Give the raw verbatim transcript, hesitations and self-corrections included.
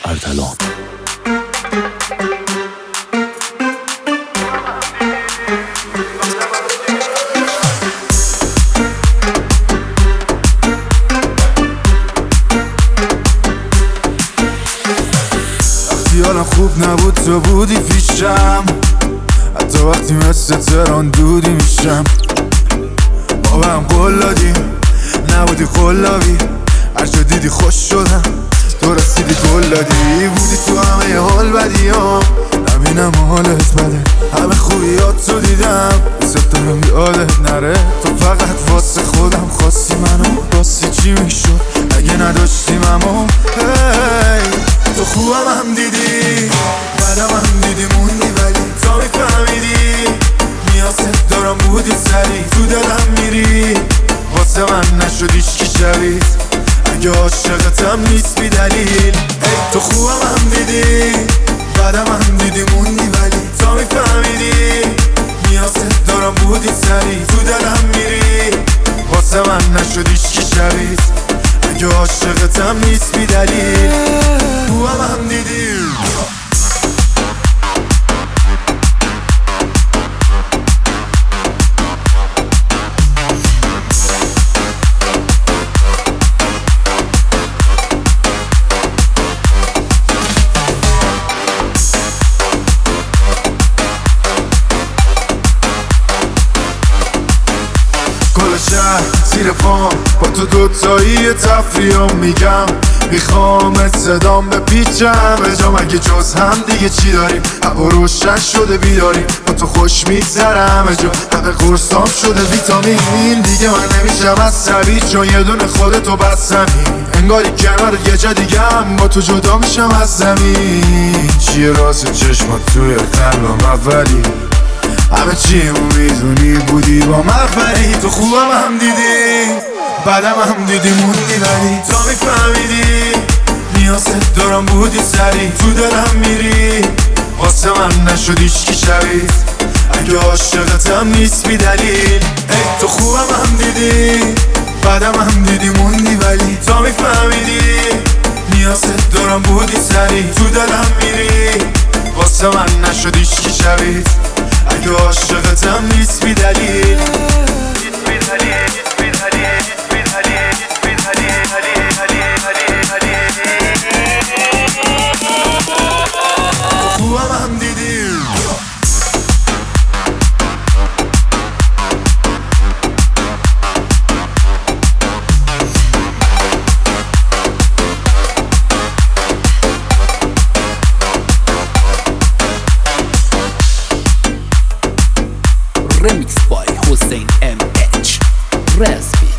اردلان. وقتی حالم خوب نبود تو بودی پیشم، حتی وقتی مثل تران دودی میشم. ما به هم قول دادیم نبودی قلابی، هر جا دیدی خوش شدم تو رسیدی گل دادی. بودی تو همه حال بدی ها، نبینم حالت بده، همه خوبیات تو دیدم، دوست دارم یادت نره. تو فقط واسه خودم خواستی منو، واسه چی میشد اگه نداشتیم امو. هی تو خوبم هم دیدی بعدم هم دیدی موندی، ولی تا میفهمیدی نیازت دارم بودی سری تو دلم میری، واسه من نشدیش کی شبید اگه عاشقتم نیست بی دلیل. ای تو خوبم هم دیدی بعدم هم دیدی موندی، ولی تا میفهمیدی نیازت دارم بودی سری تو دلم میری، واسه من نشدیش کی شبید اگه عاشقتم نیست بی دلیل. خوبم هم دیدی کل شهر زیر پام با تو دوتایی تفریام میگم، میخوام صدام بپیچم به جا، مگه جز هم دیگه چی داریم؟ هوا روشن شده بیداریم، با تو خوش میگذرم جا، همه قرصام شده ویتامین، دیگه من نمیشم عصبی چون یه دونه خودتو بستمی، انگاری کنارت یه جا دیگه هم با تو جدا میشم از زمین. چیه راست چشمات توی قلبم اولی، همه چیمو میدونی بودی با مفری. تو خوبم هم دیدی بعدم هم دیدی موندی، ولی تا میفهمیدی نیازت دارم بودی سری تو دلم میری، واسه من نشدیش کی شبید اگه عاشقتم نیست بی دلیل. ای تو خوبم هم دیدی بعدم هم دیدی موندی، ولی تا میفهمیدی نیازت دارم بودی سری تو دلم میری، واسه من نشدیش کی شبید اگه عاشقتم نیست بی دلیل. خوبم هم دیدی Remix by Hussein M H Raspi.